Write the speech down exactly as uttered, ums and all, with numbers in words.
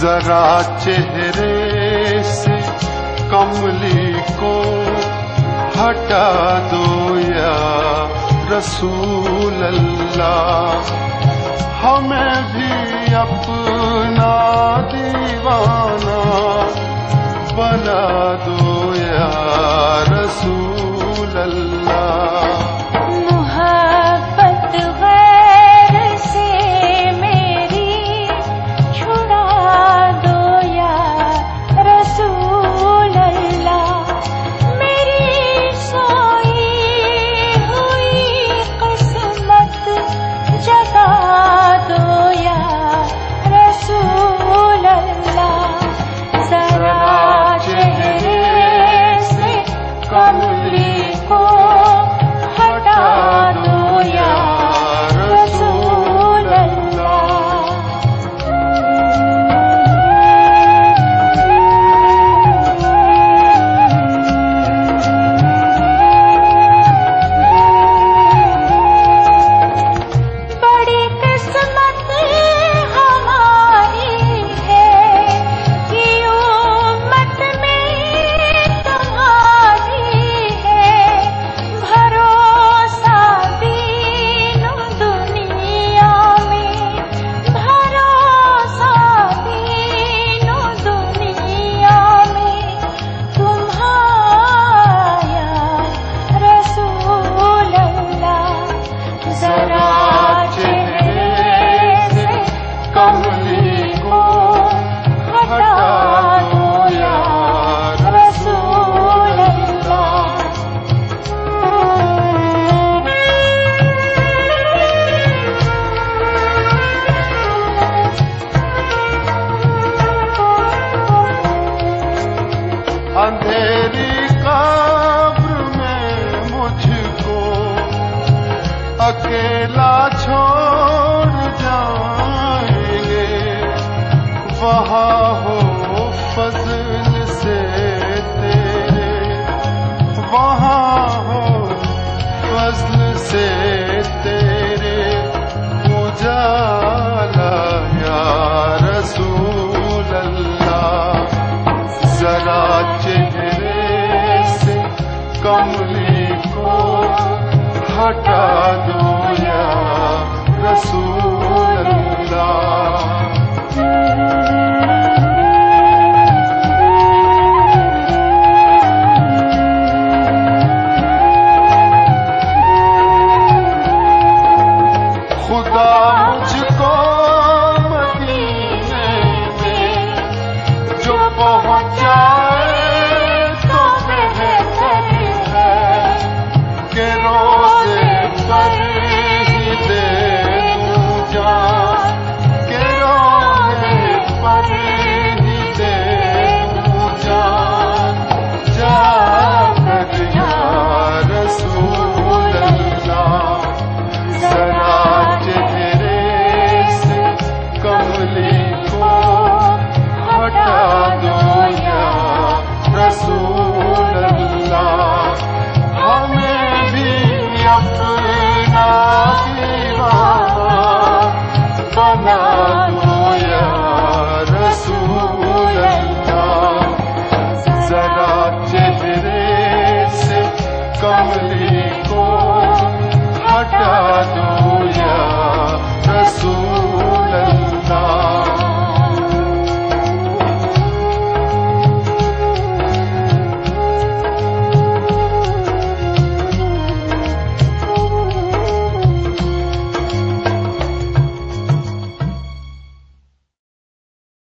जरा चेहरे से कमली को हटा दो या रसूल अल्लाह। हमें भी अपना दीवाना बना दो या रसूल अल्लाह। अंधेरी कब्र में मुझको अकेला छोड़ जाएंगे, वहाँ हो फज़ल से तेरे, वहाँ हो फज़ल से तेरे उजाला या रसूल अल्लाह। जरा चेहरे से कमली को हटा दो या रसूल अल्लाह। खुदा मुझको मदीने में जो पहुंचाए तो बेहतर है कि रोज़े पर ही दे दूं जान, कि रोज़े पर ही दे दूं जान। जाकर या रसूल अल्लाह, जरा चेहरे से कमली को हटा दो या रसूल अल्लाह। हमें भी अपना दीवाना बना दो या रसूल अल्लाह। जरा चेहरे से कमली को हटा दो